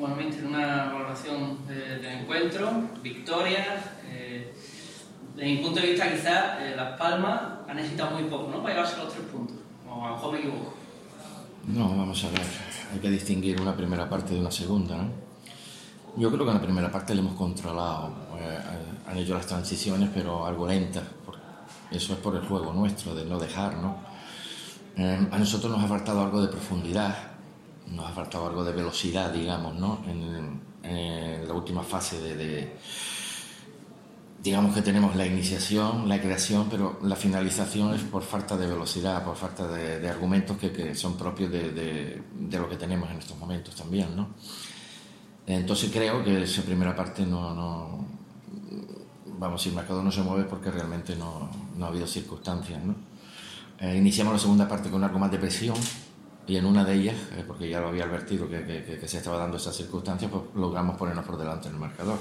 Bueno, míster, una valoración del encuentro, victorias. Desde mi punto de vista, quizás Las Palmas ha necesitado muy poco, ¿no?, para llevarse los 3 puntos. O a lo mejor me equivoco. No, vamos a ver. Hay que distinguir una primera parte de una segunda, ¿no? Yo creo que en la primera parte le hemos controlado. Han hecho las transiciones, pero algo lentas. Eso es por el juego nuestro, de no dejar, ¿no? A nosotros nos ha faltado algo de profundidad, nos ha faltado algo de velocidad, digamos, ¿no? En la última fase digamos que tenemos la iniciación, la creación, pero la finalización es por falta de velocidad, por falta de argumentos que son propios de lo que tenemos en estos momentos también, ¿no? Entonces creo que esa primera parte vamos, el mercado no se mueve porque realmente no ha habido circunstancias, ¿no? Iniciamos la segunda parte con algo más de presión y en una de ellas, porque ya lo había advertido que se estaba dando esas circunstancias, pues logramos ponernos por delante en el marcador.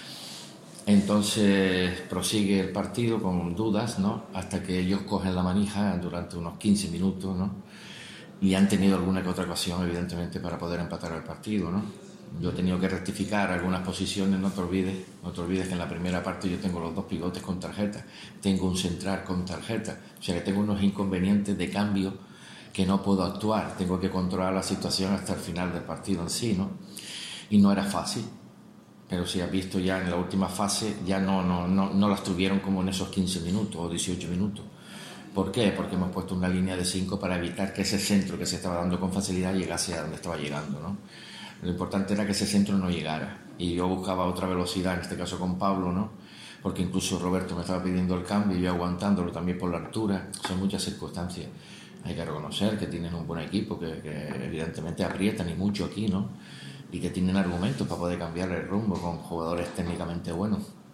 Entonces prosigue el partido con dudas, ¿no?, hasta que ellos cogen la manija durante unos 15 minutos, ¿no?, y han tenido alguna que otra ocasión, evidentemente, para poder empatar el partido, ¿no? Yo he tenido que rectificar algunas posiciones. No te olvides que en la primera parte yo tengo los 2 pivotes con tarjeta, tengo un central con tarjeta, o sea que tengo unos inconvenientes de cambio que no puedo actuar, tengo que controlar la situación hasta el final del partido en sí, ¿no? Y no era fácil. Pero si has visto ya en la última fase, ya no las tuvieron como en esos 15 minutos o 18 minutos. ¿Por qué? Porque hemos puesto una línea de 5 para evitar que ese centro que se estaba dando con facilidad llegase a donde estaba llegando, ¿no? Lo importante era que ese centro no llegara. Y yo buscaba otra velocidad, en este caso con Pablo, ¿no? Porque incluso Roberto me estaba pidiendo el cambio y yo aguantándolo también por la altura. Son muchas circunstancias. Hay que reconocer que tienen un buen equipo, que evidentemente aprietan y mucho aquí, ¿no? Y que tienen argumentos para poder cambiar el rumbo con jugadores técnicamente buenos.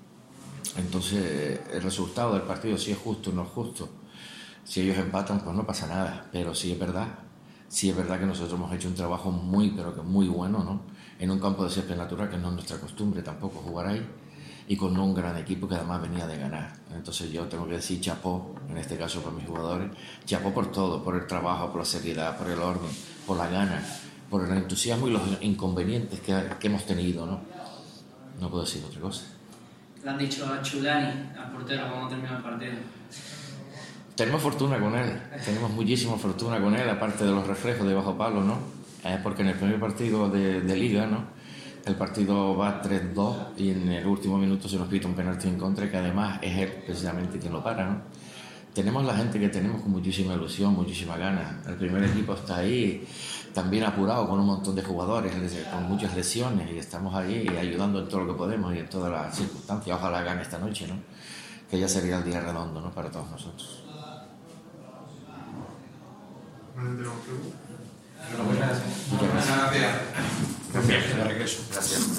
Entonces, el resultado del partido, si es justo o no es justo, si ellos empatan, pues no pasa nada. Pero sí es verdad que nosotros hemos hecho un trabajo muy, pero que muy bueno, ¿no?, en un campo de césped natural, que no es nuestra costumbre tampoco jugar ahí, y con un gran equipo que además venía de ganar. Entonces yo tengo que decir chapó, en este caso por mis jugadores, chapó por todo, por el trabajo, por la seriedad, por el orden, por la gana, por el entusiasmo y los inconvenientes que hemos tenido, ¿no? No puedo decir otra cosa. Le han dicho a Chulani, al portero, cómo terminó el partido. Tenemos fortuna con él, tenemos muchísima fortuna con él, aparte de los reflejos de bajo palo, ¿no? Porque en el primer partido de Liga, ¿no?, el partido va 3-2 y en el último minuto se nos pita un penalti en contra, que además es él precisamente quien lo para, ¿no? Tenemos la gente que tenemos con muchísima ilusión, muchísima ganas. El primer equipo está ahí, también apurado, con un montón de jugadores, con muchas lesiones, y estamos ahí ayudando en todo lo que podemos y en todas las circunstancias. Ojalá gane esta noche, ¿no?, que ya sería el día redondo, ¿no?, para todos nosotros. Muchas gracias. Gracias.